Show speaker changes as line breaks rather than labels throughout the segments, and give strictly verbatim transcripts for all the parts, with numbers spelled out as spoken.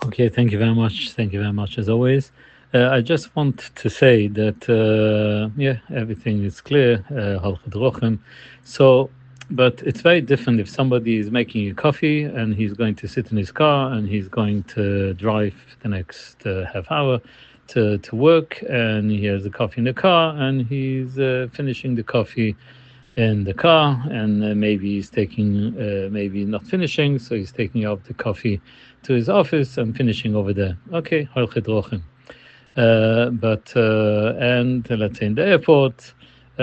Okay, thank you very much. Thank you very much as always. Uh, I just want to say that uh, yeah, everything is clear. Uh, Halchot Rochem. So, but it's very different if somebody is making a coffee and he's going to sit in his car and he's going to drive the next uh, half hour to, to work, and he has the coffee in the car and he's uh, finishing the coffee in the car, and uh, maybe he's taking, uh, maybe not finishing, so he's taking out the coffee to his office and finishing over there. Okay, Halchit Rochem. Uh, but uh, and uh, let's say in the airport,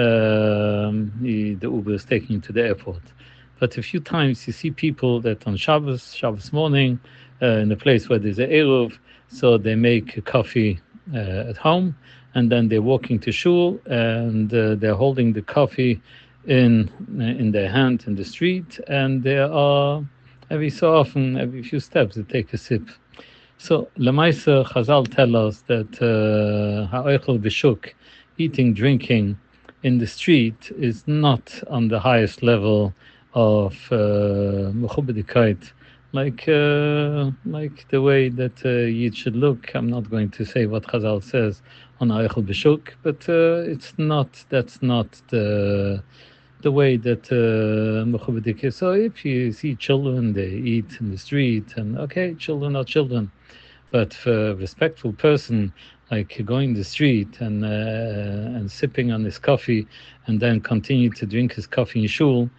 um, he, the Uber is taking him to the airport. But a few times you see people that on Shabbos, Shabbos morning, uh, in a place where there's a eruv, so they make a coffee uh, at home, and then they're walking to shul, and uh, they're holding the coffee in in their hand in the street, and they are every so often, every few steps, they take a sip. So, Lamaisa Chazal tell us that uh, ha'ochel b'shuk, eating, drinking in the street, is not on the highest level of mechubedikait, like uh, like the way that uh, Yid should look. I'm not going to say what Chazal says on ha'ochel b'shuk, but uh, it's not. That's not the the way that mechubadik is. So if you see children, they eat in the street, and okay, children are children. But for a respectful person, like going the street and uh, and sipping on his coffee, and then continue to drink his coffee in shul,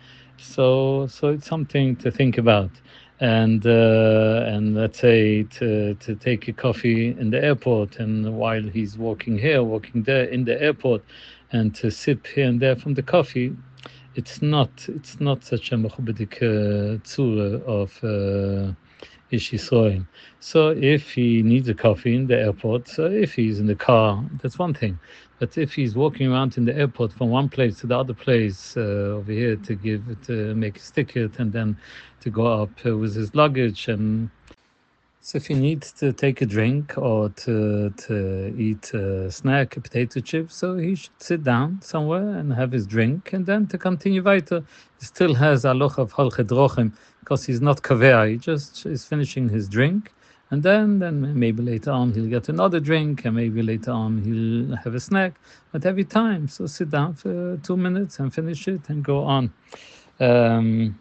so so it's something to think about. And uh, and let's say to to take a coffee in the airport, and while he's walking here, walking there in the airport, and to sip here and there from the coffee, it's not it's not such a mechubadik uh, tzura of. Uh, Ish Yisroel. So if he needs a coffee in the airport, so if he's in the car, that's one thing. But if he's walking around in the airport from one place to the other place uh, over here to give to make his ticket and then to go up uh, with his luggage, and so if he needs to take a drink or to to eat a snack, a potato chip, so he should sit down somewhere and have his drink, and then to continue weiter. He still has aloch of halchet rochem because he's not kaveh. He just is finishing his drink, and then then maybe later on he'll get another drink, and maybe later on he'll have a snack. But every time, so sit down for two minutes and finish it and go on. Um,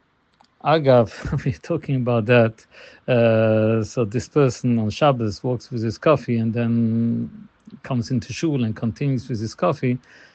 Agav, we're talking about that. Uh, so this person on Shabbos walks with his coffee and then comes into shul and continues with his coffee.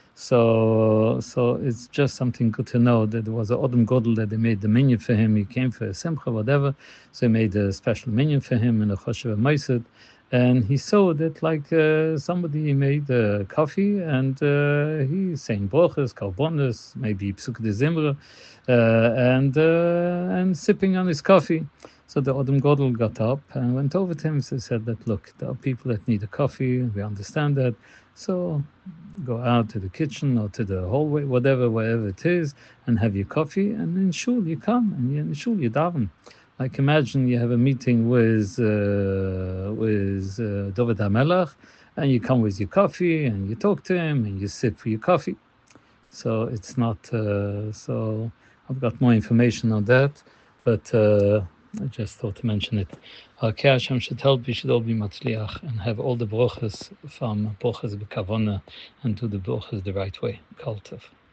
So, so it's just something good to know that there was an Odom Godel that they made the minion for him. He came for a simcha, whatever. So they made a special minion for him in a choshev ma'aseh. And he saw that like uh, somebody made uh, coffee, and uh, he's saying brochas, karbonas, maybe psuk de zimra, uh, and uh, and sipping on his coffee. So the Odom Godel got up and went over to him and said that, look, there are people that need a coffee, we understand that, so go out to the kitchen or to the hallway, whatever, wherever it is, and have your coffee, and in shul you come, and in shul you daven. Like imagine you have a meeting with uh, with uh, David HaMelech, and you come with your coffee, and you talk to him, and you sit for your coffee. So it's not, uh, so I've got more information on that, but uh, I just thought to mention it. Okay, Hashem should help, we should all be matzliach and have all the brochas from brochas b'kavona and do the brochas the right way. Kol tov.